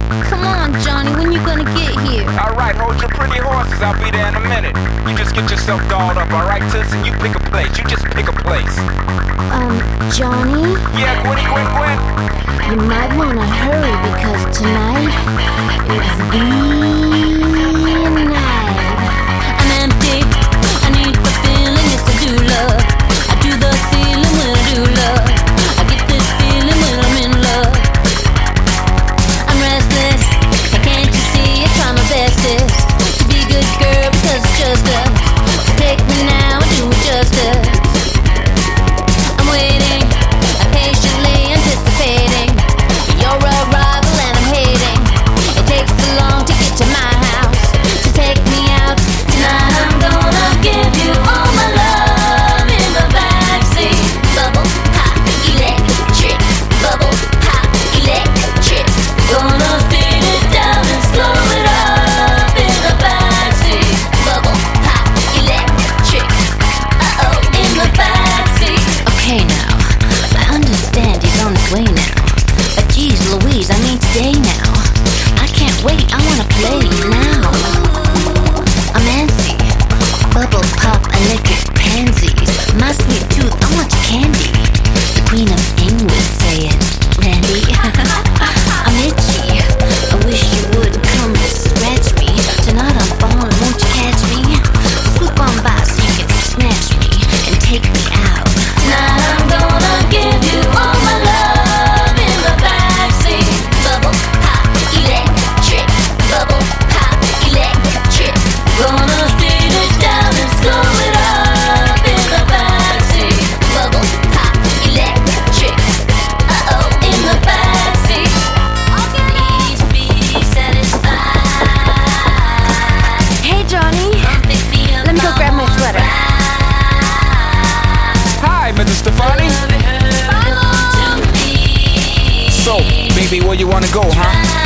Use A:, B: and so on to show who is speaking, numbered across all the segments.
A: Come on, Johnny, when you gonna get here?
B: Alright, hold your pretty horses, I'll be there in a minute. You just get yourself dolled up, alright, Toots? And you pick a place, you just pick a place.
A: Johnny?
B: Yeah, Gwen.
A: You might wanna hurry because tonight is the night. I'm empty, I need the feeling, yes I do love. I do the feeling when I do love. I get this feeling when I'm in love. I'm restless, can't you see I try my bestest to be a good girl because it's just us. So take me now and do me justice. I'm waiting, I'm patiently anticipating your arrival and I'm hating. It takes so long to get to my house, to take me out. Tonight I'm gonna give you all my love in the backseat. Bubble pop electric, bubble pop electric. Gonna speed it down and slow it up in the backseat. Bubble pop electric, in the backseat. Okay now, I understand he's on his way now. But geez Louise, I mean today now. I can't wait, I wanna play now. I'm antsy, bubble pop electric pansies. My sweet tooth, I want your candy. The Queen of England say it, Randy. I'm itchy, I wish you would come and scratch me. Tonight I'm falling, won't you catch me? Swoop on by so you can snatch me and take me out. Tonight I'm gonna give you all my love in the backseat. Bubble pop electric, bubble pop electric. Gonna speed it down and slow it up in the backseat. Bubble pop electric, in the backseat. Please be satisfied. Hey Johnny, let me go grab my sweater.
B: Hi, Mrs. Stefani. So, baby, where you wanna go, huh?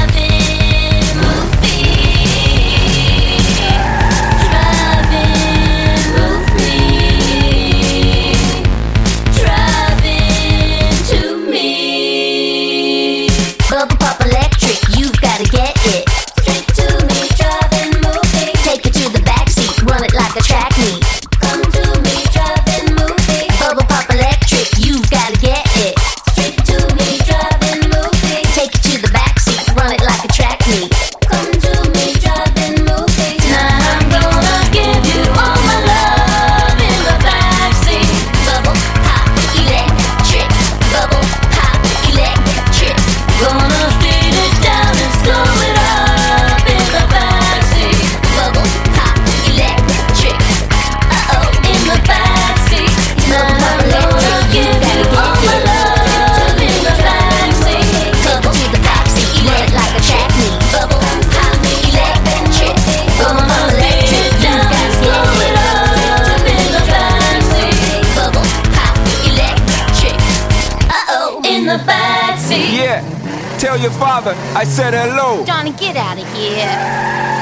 B: Bubble pop electric, you've gotta get it. Straight to me, driving, moving. Take it to the backseat, run it like a track meet. Come to me, driving, moving. Bubble pop electric, you've gotta get it. Straight to me, driving, moving. Take it to the backseat, run it like a track meet. Come to me, driving, moving. Tonight I'm gonna give you all my love in the backseat. Bubble pop electric, bubble pop electric. Gonna speed it down and slow it up in the backseat. Bubble pop electric, in the backseat. Tonight I'm gonna give you all my love in the backseat. Bubble to the backseat, run it like a track meet. Bubble pop electric, gonna speed it down and slow it up in the backseat. Bubble pop electric, in the backseat. Yeah, tell your father I said hello.
A: Johnny, get out of here.